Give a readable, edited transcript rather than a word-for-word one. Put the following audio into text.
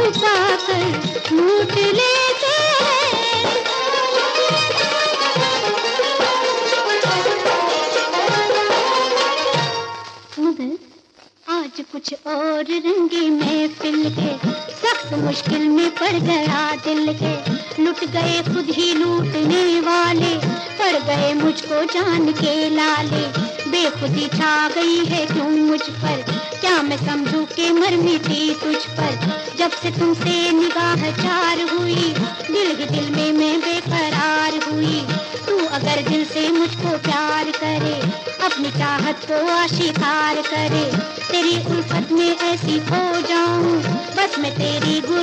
पाकर लूट लेते हैं। मगर आज कुछ और रंगी महफिल के, सख्त मुश्किल में पड़ गया दिल के। लुट गए खुद ही लूटने वाले, पड़ गए मुझको जान के लाले। बेखुदी छा गई है क्यों मुझ पर, क्या मैं समझूं के मर मिटी तुझ पर। जब से तुमसे निगाह चार हुई, दिल ही दिल में मैं बेकरार हुई। तू अगर दिल से मुझको प्यार करे, अपनी चाहत को आशिकार करे, तेरी उल्फत में ऐसी खो जाऊं, बस मैं तेरी